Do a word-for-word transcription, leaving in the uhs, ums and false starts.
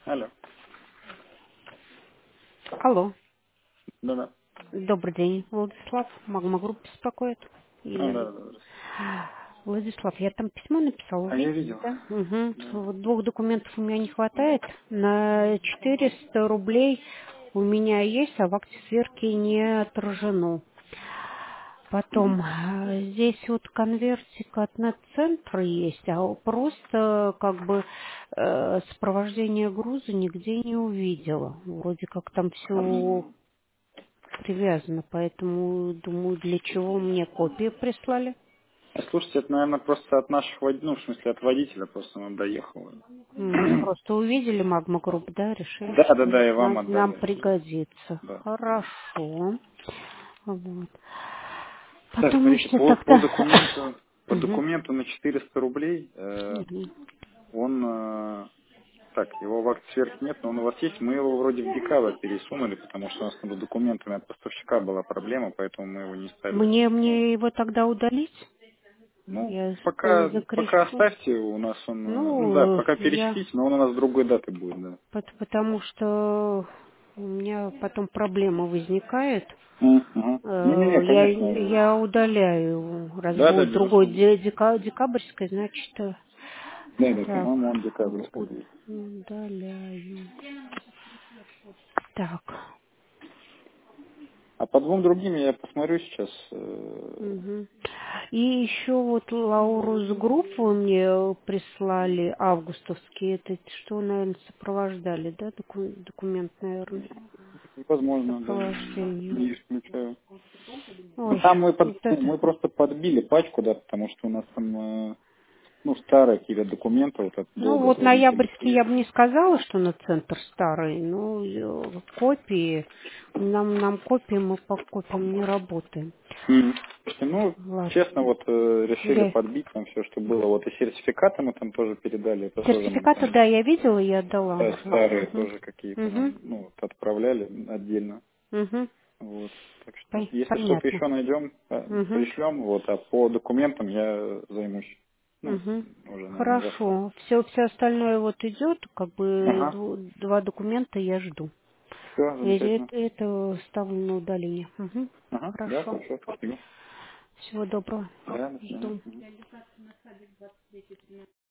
Алло. Алло. Да-да. Добрый день, Владислав. Магма Групп беспокоит. А, И, да, да, да. Владислав, я там письмо написала, А я видите, видел. да? Угу. Да. Вот двух документов у меня не хватает. На четыреста рублей у меня есть, а в акте сверки не отражено. Мгм. Потом, э, здесь вот конвертик от Нетцентра есть, а просто как бы э, сопровождение груза нигде не увидела. Вроде как там все М. привязано, поэтому думаю, для чего мне копии прислали. А слушайте, это, наверное, просто от наших водителей, ну, в смысле, от водителя просто нам доехало. М, Просто увидели Магма Групп, да, решили, Да, да, что да, и вам нам, нам отдали. пригодится. Да. Хорошо. Вот. Так, Потом смотрите, еще по, по так-то... документу, по Мгм, документу на четыреста рублей, э, мгм. он, э, так, его в акт сверки нет, но он у вас есть, мы его вроде в декабрь пересунули, потому что у нас над документами от поставщика была проблема, поэтому мы его не стали. Мне, Вот. мне его тогда удалить? Ну, Я пока, пока закреслю. оставьте, у нас он, э, ну да, Ну, пока я... перечислите, но он у нас с другой даты будет, да. пот- Потому что у меня потом проблема возникает. Угу. Э, Не-не-не, Я, конечно, я удаляю, раз да, да, будет другой безусловно. де- дека- декабрьской, значит, э, Да, да, так, по-моему, он декабрьский у- будет. удаляю. Так, А по двум другим я посмотрю сейчас. э, мгм. И еще вот Лаурус Групп вы мне прислали, августовские, это что, наверное, сопровождали, да, доку- документ, наверное, Возможно, да, сопровождение. не исключаю. Ну, Ой, там мы, под, вот ну, это. мы просто подбили пачку, да, потому что у нас там, э, ну, старые какие-то документы, вот от Ну долго вот водителей ноябрьский я есть. бы не сказала, что на центр старый, но э, копии, нам, нам копии, мы по копиям не работаем. Мгм. Слушайте, ну, Ладно. честно, вот э, решили Я... подбить там все, что было. Вот и сертификаты мы там тоже передали, это тоже мы Сертификаты, там да, я видела и отдала э, уже. старые Угу. тоже какие-то Угу. нам, ну, вот отправляли отдельно. Угу. Вот. Так что, если что-то Понятно. еще найдем, э, Угу. пришлем, вот, а по документам я займусь. Ну, Угу. уже, наверное, завтра. Хорошо. Все, все остальное вот идет, как бы Ага, дву- два документа я жду. все, И замечательно. Это, это ставлю на удаление. Угу. Ага, да, Хорошо. хорошо, спасибо. Всего доброго. Да, до свидания. Жду. Мгм.